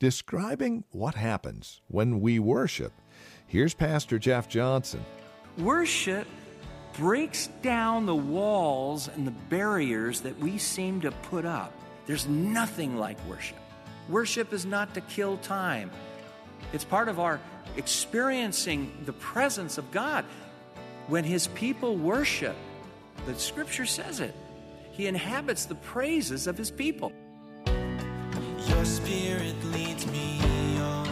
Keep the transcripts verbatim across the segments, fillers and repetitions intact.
describing what happens when we worship. Here's Pastor Jeff Johnson. Worship breaks down the walls and the barriers that we seem to put up. There's nothing like worship. Worship is not to kill time. It's part of our experiencing the presence of God. When His people worship, the Scripture says it, He inhabits the praises of His people. Your Spirit leads me on,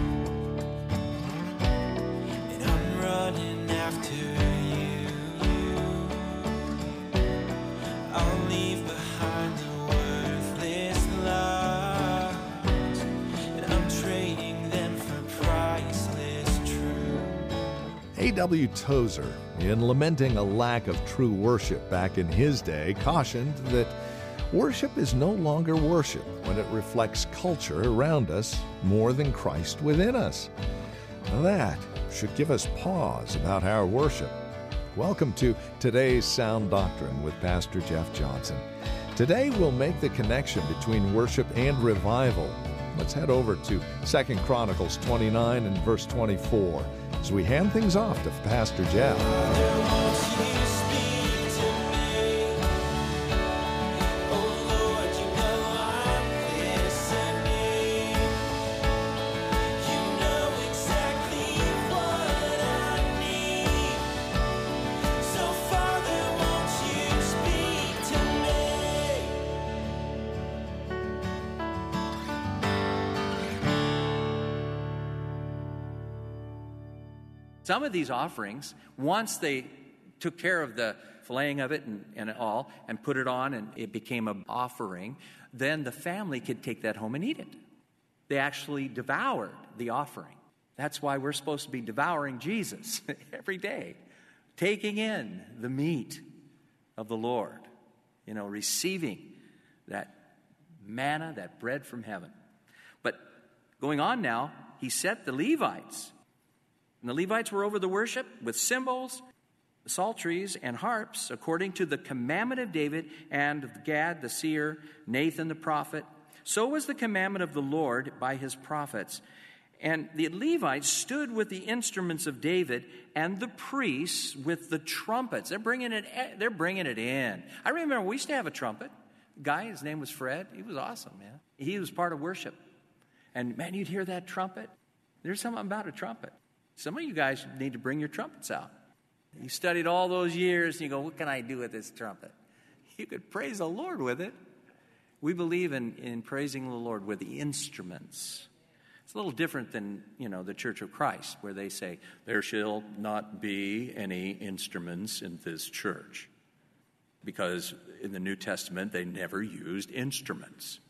and I'm running after you. I'll leave behind the worthless lies, and I'm trading them for priceless truth. A W Tozer, in lamenting a lack of true worship back in his day, cautioned that worship is no longer worship when it reflects culture around us more than Christ within us. Now that should give us pause about our worship. Welcome to today's Sound Doctrine with Pastor Jeff Johnson. Today we'll make the connection between worship and revival. Let's head over to Second Chronicles twenty-nine and verse twenty-four as we hand things off to Pastor Jeff. Some of these offerings, once they took care of the filleting of it and, and all, and put it on and it became an offering, then the family could take that home and eat it. They actually devoured the offering. That's why we're supposed to be devouring Jesus every day, taking in the meat of the Lord, you know, receiving that manna, that bread from heaven. But going on now, he set the Levites. And the Levites were over the worship with cymbals, psalteries, and harps, according to the commandment of David and Gad the seer, Nathan the prophet. So was the commandment of the Lord by his prophets. And the Levites stood with the instruments of David, and the priests with the trumpets. They're bringing it. They're bringing it in. I remember we used to have a trumpet. A guy, his name was Fred. He was awesome, man. He was part of worship. And man, you'd hear that trumpet. There's something about a trumpet. Some of you guys need to bring your trumpets out. You studied all those years, and you go, what can I do with this trumpet? You could praise the Lord with it. We believe in, in praising the Lord with the instruments. It's a little different than, you know, the Church of Christ, where they say, there shall not be any instruments in this church. Because in the New Testament, they never used instruments.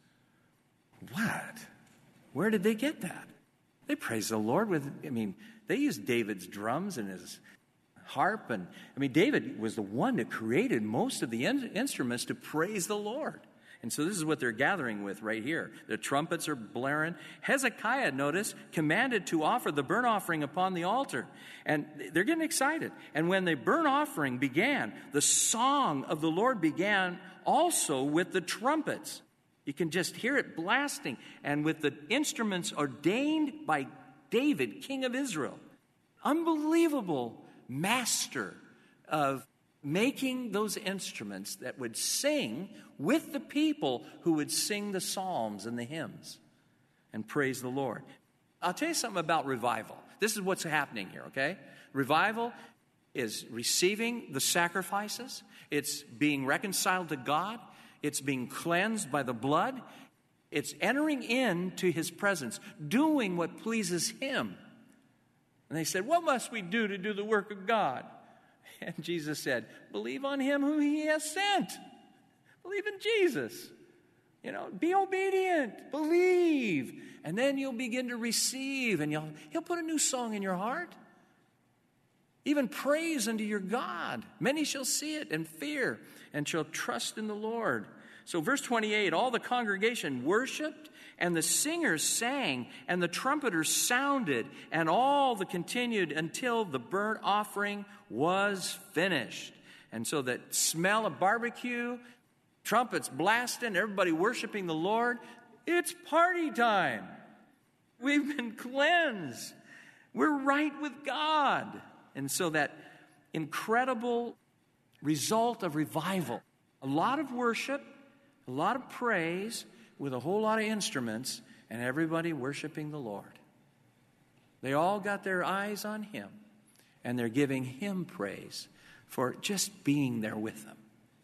What? Where did they get that? They praise the Lord with, I mean, they used David's drums and his harp. And I mean, David was the one that created most of the in- instruments to praise the Lord. And so this is what they're gathering with right here. The trumpets are blaring. Hezekiah, notice, commanded to offer the burnt offering upon the altar. And they're getting excited. And when the burnt offering began, the song of the Lord began also with the trumpets. You can just hear it blasting. And with the instruments ordained by David, king of Israel. Unbelievable master of making those instruments that would sing with the people who would sing the psalms and the hymns and praise the Lord. I'll tell you something about revival. This is what's happening here, okay? Revival is receiving the sacrifices. It's being reconciled to God. It's being cleansed by the blood. It's entering into His presence, doing what pleases Him. And they said, what must we do to do the work of God? And Jesus said, believe on Him whom He has sent. Believe in Jesus. You know, be obedient. Believe. And then you'll begin to receive. And you'll, He'll put a new song in your heart. Even praise unto your God. Many shall see it and fear and shall trust in the Lord. So verse twenty-eight, all the congregation worshiped, and the singers sang, and the trumpeters sounded, and all the continued until the burnt offering was finished. And so that smell of barbecue, trumpets blasting, everybody worshiping the Lord, it's party time. We've been cleansed. We're right with God. And so that incredible result of revival, a lot of worship, a lot of praise with a whole lot of instruments, and everybody worshiping the Lord. They all got their eyes on Him, and they're giving Him praise for just being there with them.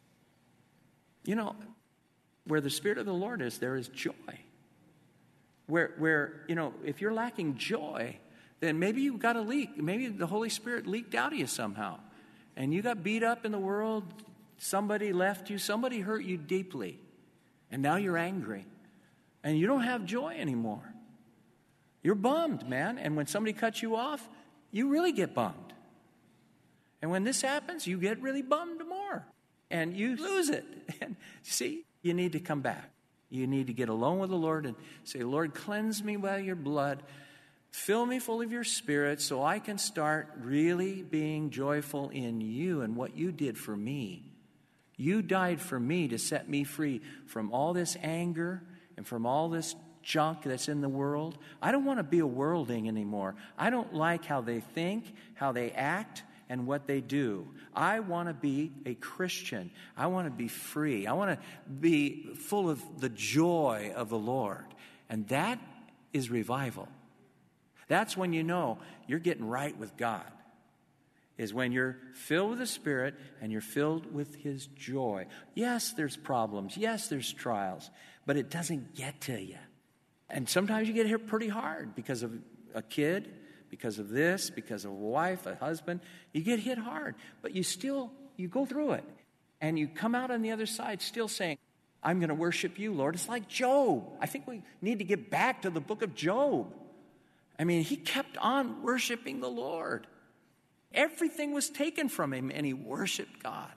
You know, where the Spirit of the Lord is, there is joy. Where, where you know, if you're lacking joy, then maybe you've got a leak. Maybe the Holy Spirit leaked out of you somehow. And you got beat up in the world. Somebody left you. Somebody hurt you deeply. And now you're angry. And you don't have joy anymore. You're bummed, man. And when somebody cuts you off, you really get bummed. And when this happens, you get really bummed more. And you lose it. And see, you need to come back. You need to get alone with the Lord and say, Lord, cleanse me by your blood. Fill me full of your Spirit so I can start really being joyful in you and what you did for me. You died for me to set me free from all this anger and from all this junk that's in the world. I don't want to be a worldling anymore. I don't like how they think, how they act, and what they do. I want to be a Christian. I want to be free. I want to be full of the joy of the Lord. And that is revival. That's when you know you're getting right with God, is when you're filled with the Spirit and you're filled with His joy. Yes, there's problems. Yes, there's trials, but it doesn't get to you. And sometimes you get hit pretty hard because of a kid, because of this, because of a wife, a husband. You get hit hard, but you still, you go through it. And you come out on the other side still saying, I'm going to worship you, Lord. It's like Job. I think we need to get back to the book of Job. I mean, he kept on worshiping the Lord. Everything was taken from him, and he worshiped God.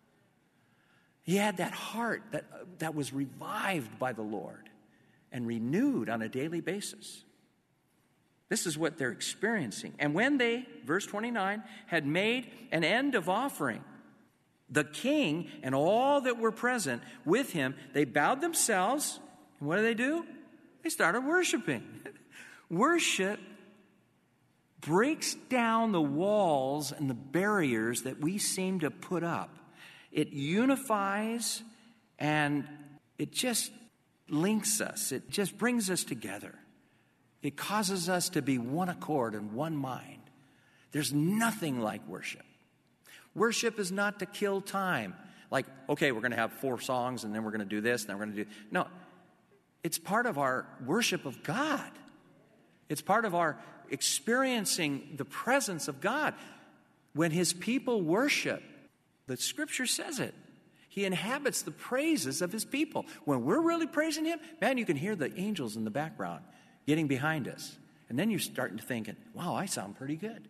He had that heart that, that was revived by the Lord and renewed on a daily basis. This is what they're experiencing. And when they, verse twenty-nine, had made an end of offering, the king and all that were present with him, they bowed themselves. And what do they do? They started worshiping. Worship breaks down the walls and the barriers that we seem to put up. It unifies and it just links us. It just brings us together. It causes us to be one accord and one mind. There's nothing like worship. Worship is not to kill time. Like, okay, we're going to have four songs and then we're going to do this and then we're going to do... No, it's part of our worship of God. It's part of our experiencing the presence of God. When His people worship, the Scripture says it. He inhabits the praises of His people. When we're really praising Him, man, you can hear the angels in the background getting behind us. And then you're starting to thinking, wow, I sound pretty good.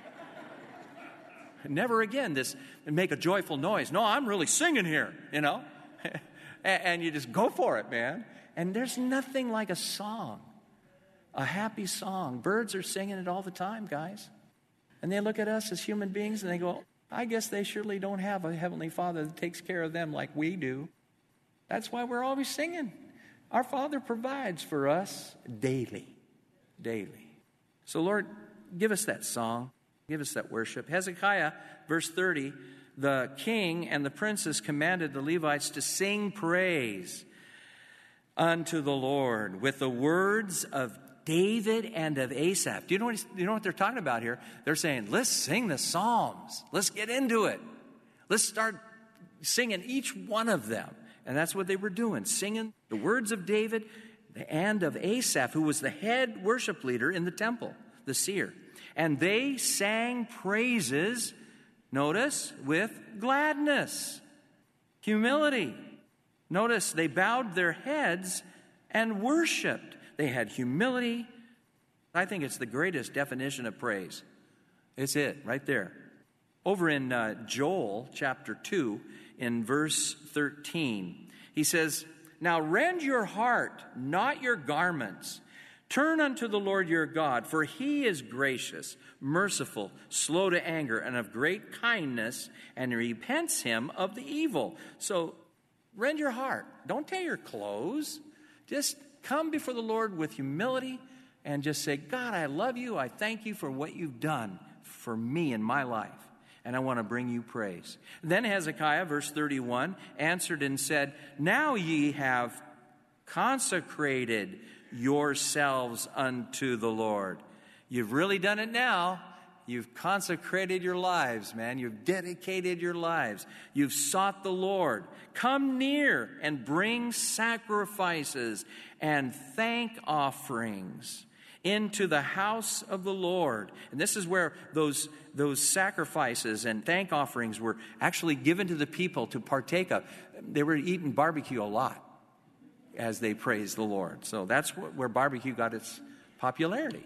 Never again this make a joyful noise. No, I'm really singing here, you know. And you just go for it, man. And there's nothing like a song, a happy song. Birds are singing it all the time, guys. And they look at us as human beings and they go, I guess they surely don't have a Heavenly Father that takes care of them like we do. That's why we're always singing. Our Father provides for us daily, daily. So, Lord, give us that song. Give us that worship. Hezekiah, verse thirty, the king and the princes commanded the Levites to sing praise unto the Lord with the words of David and of Asaph. Do you know what, you know what they're talking about here? They're saying, let's sing the Psalms. Let's get into it. Let's start singing each one of them. And that's what they were doing, singing the words of David and of Asaph, who was the head worship leader in the temple, the seer. And they sang praises, notice, with gladness, humility. Notice they bowed their heads and worshiped. They had humility. I think it's the greatest definition of praise. It's it, right there. Over in uh, Joel chapter two, in verse thirteen, he says, now rend your heart, not your garments. Turn unto the Lord your God, for He is gracious, merciful, slow to anger, and of great kindness, and repents him of the evil. So rend your heart. Don't tear your clothes. Just come before the Lord with humility and just say, God, I love you. I thank you for what you've done for me in my life. And I want to bring you praise. Then Hezekiah, verse thirty-one, answered and said, now ye have consecrated yourselves unto the Lord. You've really done it now. You've consecrated your lives, man. You've dedicated your lives. You've sought the Lord. Come near and bring sacrifices and thank offerings into the house of the Lord. And this is where those, those sacrifices and thank offerings were actually given to the people to partake of. They were eating barbecue a lot as they praised the Lord. So that's where barbecue got its popularity.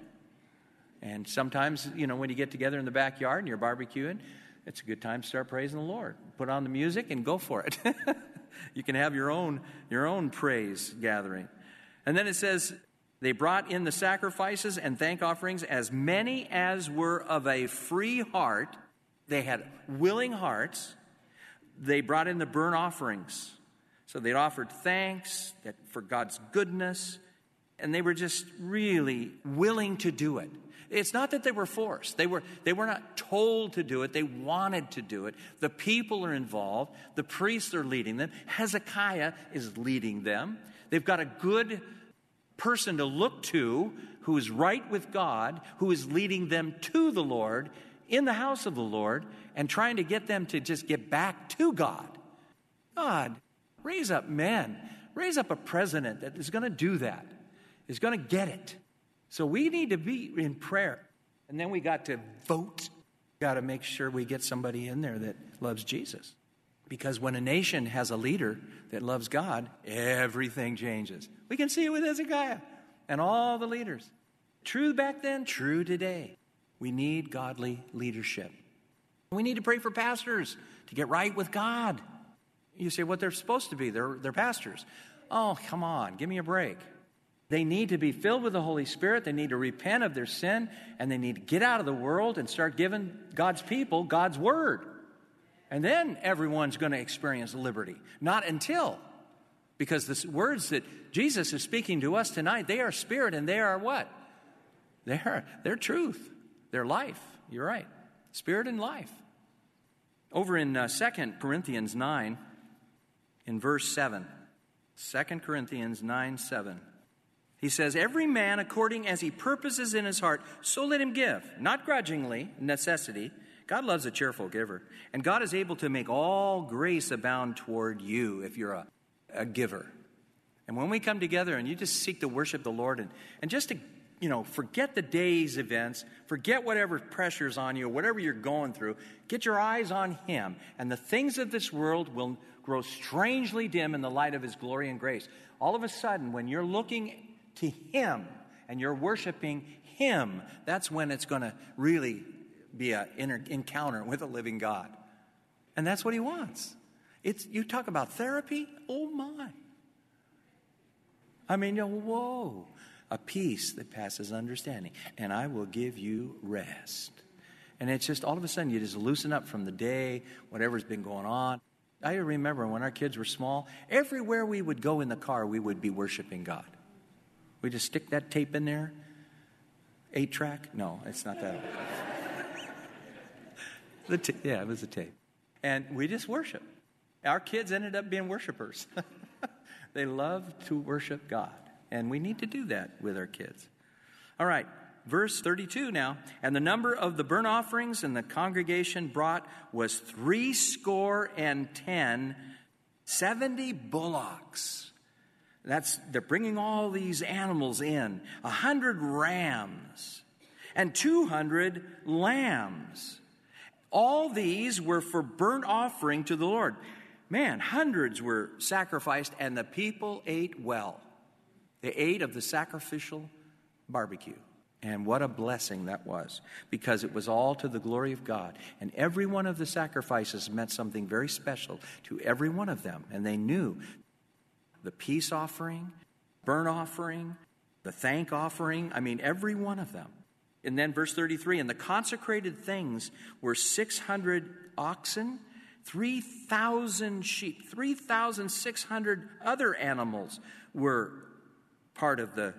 And sometimes, you know, when you get together in the backyard and you're barbecuing, it's a good time to start praising the Lord. Put on the music and go for it. You can have your own, your own praise gathering. And then it says, they brought in the sacrifices and thank offerings, as many as were of a free heart. They had willing hearts. They brought in the burnt offerings. So they offered thanks that for God's goodness. And they were just really willing to do it. It's not that they were forced. They were, they were not told to do it. They wanted to do it. The people are involved. The priests are leading them. Hezekiah is leading them. They've got a good person to look to who is right with God, who is leading them to the Lord in the house of the Lord and trying to get them to just get back to God. God, raise up men. Raise up a president that is going to do that, is going to get it. So we need to be in prayer. And then we got to vote. Got to make sure we get somebody in there that loves Jesus. Because when a nation has a leader that loves God, everything changes. We can see it with Hezekiah and all the leaders. True back then, true today. We need godly leadership. We need to pray for pastors to get right with God. You say, what they're supposed to be. They're, they're pastors. Oh, come on. Give me a break. They need to be filled with the Holy Spirit. They need to repent of their sin. And they need to get out of the world and start giving God's people God's word. And then everyone's going to experience liberty. Not until. Because the words that Jesus is speaking to us tonight, they are spirit and they are what? They are, they're truth. They're life. You're right. Spirit and life. Over in uh, Second Corinthians nine, in verse seven. Second Corinthians nine, seven. He says, every man according as he purposes in his heart, so let him give, not grudgingly, necessity. God loves a cheerful giver. And God is able to make all grace abound toward you if you're a, a giver. And when we come together and you just seek to worship the Lord and, and just to, you know, forget the day's events, forget whatever pressure's on you, whatever you're going through, get your eyes on Him. And the things of this world will grow strangely dim in the light of His glory and grace. All of a sudden, when you're looking to Him and you're worshiping Him, that's when it's going to really be an inter- encounter with a living God. And that's what He wants. It's, you talk about therapy, oh my. I mean, you know, whoa, a peace that passes understanding. And I will give you rest. And it's just all of a sudden you just loosen up from the day, whatever's been going on. I remember when our kids were small, everywhere we would go in the car, we would be worshiping God. We just stick that tape in there. Eight track? No, it's not that. the t- yeah, it was a tape. And we just worship. Our kids ended up being worshipers. They love to worship God. And we need to do that with our kids. All right, verse thirty-two now. And the number of the burnt offerings and the congregation brought was three score and ten, seventy bullocks. That's, they're bringing all these animals in. A hundred rams and two hundred lambs. All these were for burnt offering to the Lord. Man, hundreds were sacrificed and the people ate well. They ate of the sacrificial barbecue. And what a blessing that was, because it was all to the glory of God. And every one of the sacrifices meant something very special to every one of them. And they knew the peace offering, burnt offering, the thank offering, I mean, every one of them. And then verse thirty-three, and the consecrated things were six hundred oxen, three thousand sheep, three thousand six hundred other animals were part of the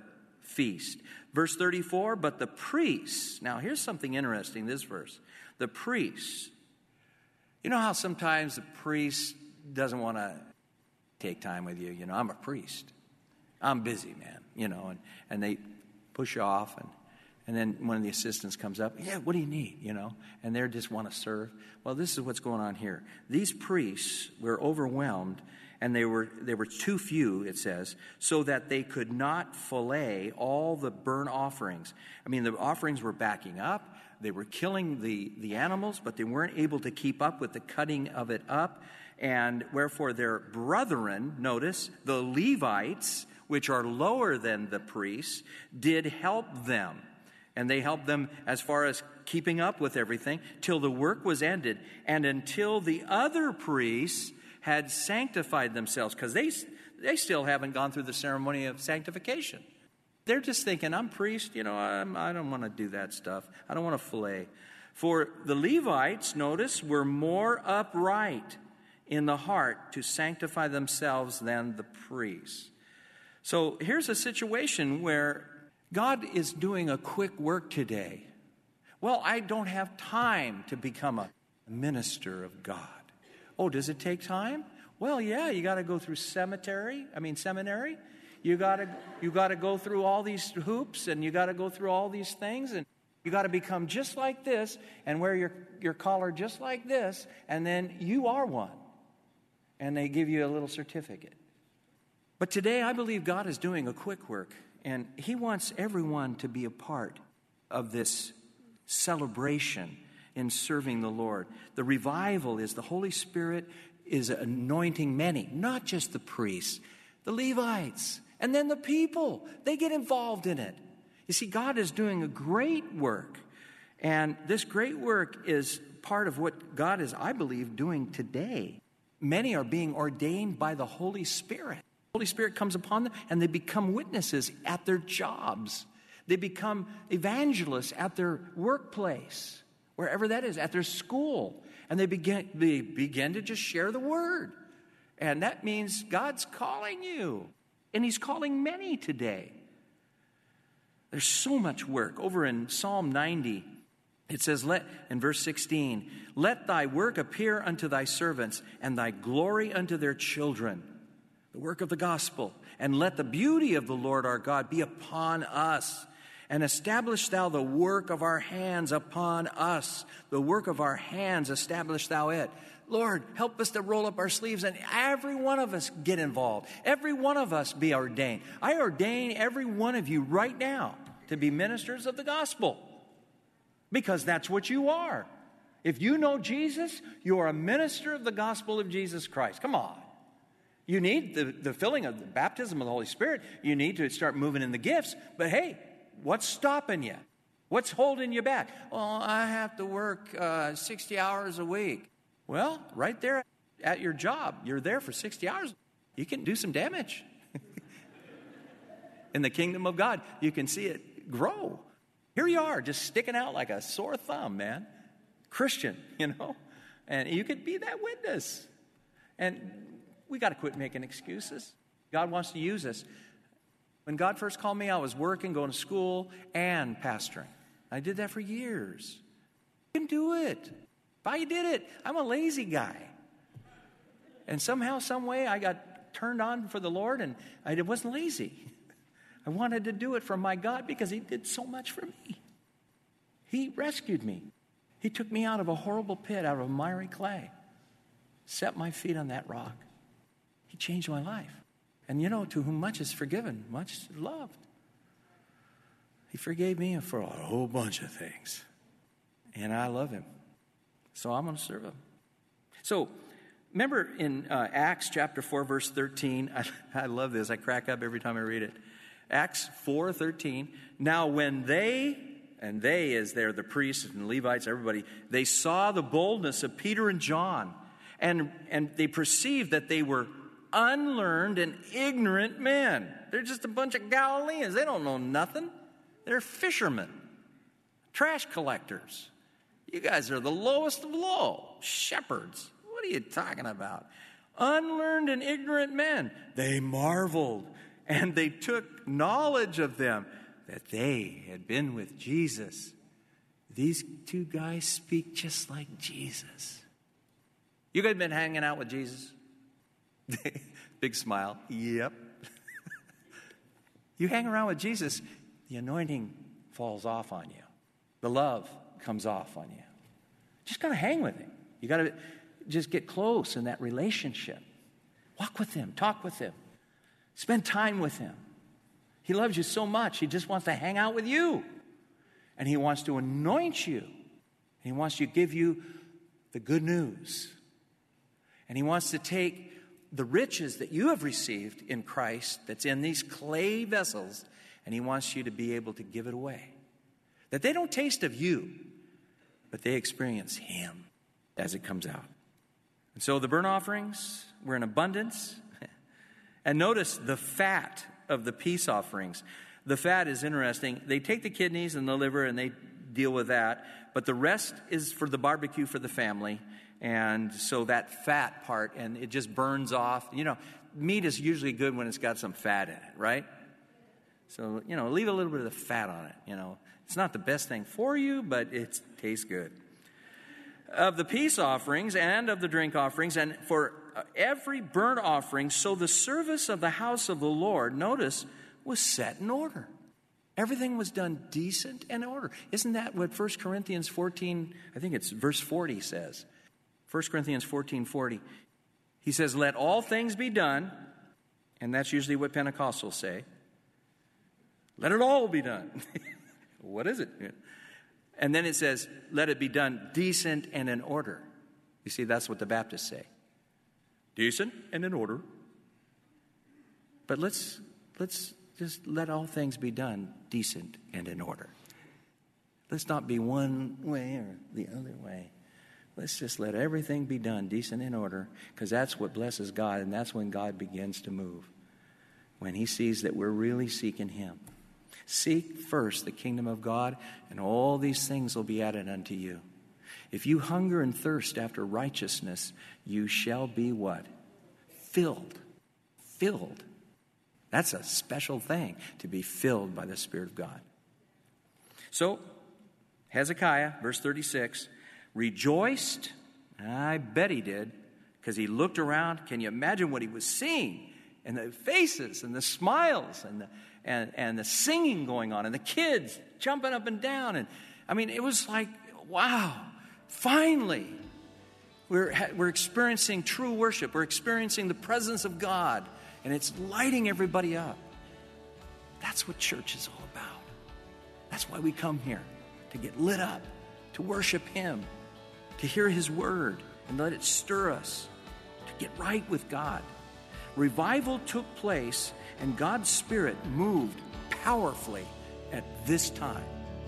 feast. Verse thirty-four, but the priests, now here's something interesting, this verse. The priests, you know how sometimes the priest doesn't want to take time with you? You know, I'm a priest. I'm busy, man, you know, and, and they push you off, and, and then one of the assistants comes up, yeah, what do you need, you know, and they just want to serve. Well, this is what's going on here. These priests were overwhelmed, and they were they were too few, it says, so that they could not fillet all the burnt offerings. I mean, the offerings were backing up. They were killing the, the animals, but they weren't able to keep up with the cutting of it up. And wherefore their brethren, notice, the Levites, which are lower than the priests, did help them. And they helped them as far as keeping up with everything till the work was ended and until the other priests had sanctified themselves, because they, they still haven't gone through the ceremony of sanctification. They're just thinking, I'm priest, you know, I'm, I don't want to do that stuff. I don't want to fillet. For the Levites, notice, were more upright in the heart to sanctify themselves than the priests. So here's a situation where God is doing a quick work today. Well, I don't have time to become a minister of God. Oh, does it take time? Well, yeah, you got to go through cemetery, I mean seminary. You got to you got to go through all these hoops, and you got to go through all these things, and you got to become just like this and wear your, your collar just like this, and then you are one. And they give you a little certificate. But today I believe God is doing a quick work, and he wants everyone to be a part of this celebration in serving the Lord. The revival is the Holy Spirit is anointing many, not just the priests, the Levites, and then the people. They get involved in it. You see, God is doing a great work, and this great work is part of what God is, I believe, doing today. Many are being ordained by the Holy Spirit. The Holy Spirit comes upon them, and they become witnesses at their jobs. They become evangelists at their workplace, wherever that is, at their school. And they begin, they begin to just share the word. And that means God's calling you. And he's calling many today. There's so much work. Over in Psalm ninety, it says, "Let in verse sixteen, let thy work appear unto thy servants, and thy glory unto their children." The work of the gospel. "And let the beauty of the Lord our God be upon us. And establish thou the work of our hands upon us." The work of our hands, establish thou it. Lord, help us to roll up our sleeves, and every one of us get involved. Every one of us be ordained. I ordain every one of you right now to be ministers of the gospel, because that's what you are. If you know Jesus, you are a minister of the gospel of Jesus Christ. Come on. You need the, the filling of the baptism of the Holy Spirit. You need to start moving in the gifts. But hey, what's stopping you? What's holding you back? Oh, I have to work uh, sixty hours a week. Well, right there at your job, you're there for sixty hours. You can do some damage. In the kingdom of God, you can see it grow. Here you are, just sticking out like a sore thumb, man. Christian, you know. And you could be that witness. And we got to quit making excuses. God wants to use us. When God first called me, I was working, going to school, and pastoring. I did that for years. I didn't do it. If I did it, I'm a lazy guy. And somehow, some way, I got turned on for the Lord, and I wasn't lazy. I wanted to do it for my God because he did so much for me. He rescued me. He took me out of a horrible pit, out of miry clay, set my feet on that rock. He changed my life. And you know, to whom much is forgiven, much is loved. He forgave me for a whole bunch of things. And I love him. So I'm going to serve him. So remember in uh, Acts chapter four, verse thirteen. I, I love this. I crack up every time I read it. Acts four thirteen. Now when they, and they is there, the priests and Levites, everybody, they saw the boldness of Peter and John. And, and they perceived that they were unlearned and ignorant men. They're just a bunch of Galileans. They don't know nothing. They're fishermen, trash collectors. You guys are the lowest of low, shepherds. What are you talking about? Unlearned and ignorant men. They marveled, and they took knowledge of them. that they had been with Jesus. These two guys speak just like Jesus. You guys been hanging out with Jesus? Big smile. Yep. You hang around with Jesus, the anointing falls off on you. The love comes off on you. Just got to hang with him. You got to just get close in that relationship. Walk with him. Talk with him. Spend time with him. He loves you so much. He just wants to hang out with you. And he wants to anoint you. He wants to give you the good news. And he wants to take the riches that you have received in Christ that's in these clay vessels, and he wants you to be able to give it away. That they don't taste of you, but they experience him as it comes out. And so the burnt offerings were in abundance. And notice the fat of the peace offerings. The fat is interesting. They take the kidneys and the liver and they deal with that. But the rest is for the barbecue for the family. And so that fat part, and it just burns off. You know, meat is usually good when it's got some fat in it, right? So, you know, leave a little bit of the fat on it, you know. It's not the best thing for you, but it tastes good. Of the peace offerings and of the drink offerings, and for every burnt offering, so the service of the house of the Lord, notice, was set in order. Everything was done decent and in order. Isn't that what First Corinthians fourteen, I think it's verse forty says? First Corinthians fourteen forty. He says, let all things be done, and that's usually what Pentecostals say. Let it all be done. What is it? And then it says, let it be done decent and in order. You see, that's what the Baptists say. Decent and in order. But let's let's just let all things be done decent and in order. Let's not be one way or the other way. Let's just let everything be done decent and in order, because that's what blesses God, and that's when God begins to move. When he sees that we're really seeking him. Seek first the kingdom of God, and all these things will be added unto you. If you hunger and thirst after righteousness, you shall be what? Filled. Filled. That's a special thing, to be filled by the Spirit of God. So, Hezekiah, verse thirty-six, rejoiced. I bet he did, because he looked around. Can you imagine what he was seeing? And the faces and the smiles and the, and, and the singing going on and the kids jumping up and down. And I mean, it was like, wow, finally, we're, we're experiencing true worship. We're experiencing the presence of God, and it's lighting everybody up. That's what church is all about. That's why we come here, to get lit up, to worship him, to hear his word and let it stir us, to get right with God. Revival took place, and God's Spirit moved powerfully at this time.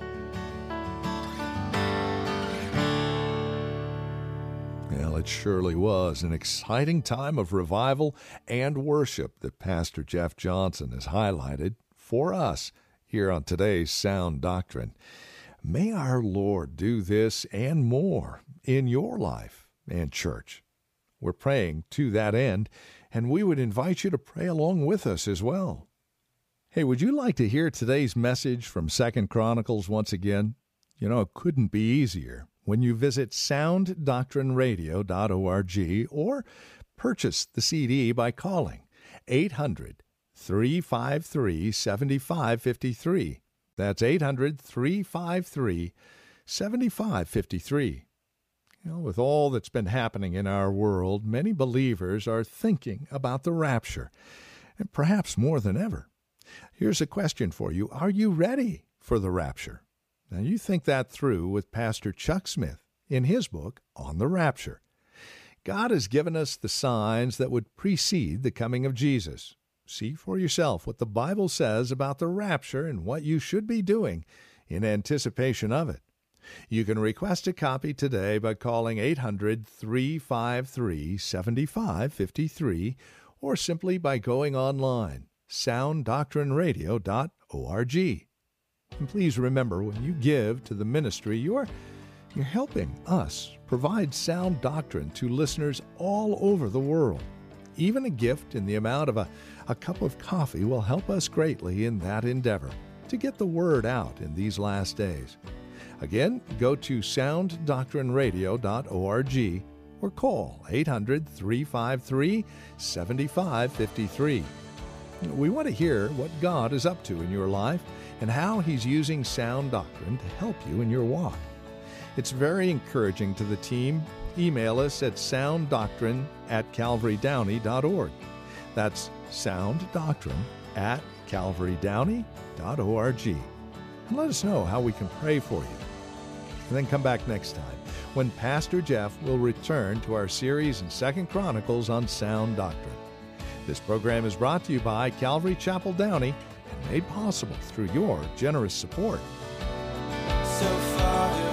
Well, it surely was an exciting time of revival and worship that Pastor Jeff Johnson has highlighted for us here on today's Sound Doctrine. May our Lord do this and more in your life and church. We're praying to that end, and we would invite you to pray along with us as well. Hey, would you like to hear today's message from Second Chronicles once again? You know, it couldn't be easier when you visit sound doctrine radio dot org or purchase the C D by calling eight hundred, three five three, seven five five three. That's eight hundred, three five three, seven five five three. You know, with all that's been happening in our world, many believers are thinking about the rapture, and perhaps more than ever. Here's a question for you. Are you ready for the rapture? Now, you think that through with Pastor Chuck Smith in his book, On the Rapture. God has given us the signs that would precede the coming of Jesus. See for yourself what the Bible says about the rapture and what you should be doing in anticipation of it. You can request a copy today by calling eight hundred, three five three, seven five five three or simply by going online, sound doctrine radio dot org. And please remember, when you give to the ministry, you're, you're helping us provide sound doctrine to listeners all over the world. Even a gift in the amount of a, a cup of coffee will help us greatly in that endeavor. to get the word out in these last days. Again, go to sound doctrine radio dot org or call eight hundred, three five three, seven five five three. We want to hear what God is up to in your life and how He's using sound doctrine to help you in your walk. It's very encouraging to the team. Email us at sound doctrine at calvary downey dot org. That's sounddoctrine at calvary downey dot org. And let us know how we can pray for you. And then come back next time when Pastor Jeff will return to our series in Second Chronicles on sound doctrine. This program is brought to you by Calvary Chapel Downey and made possible through your generous support. So Father,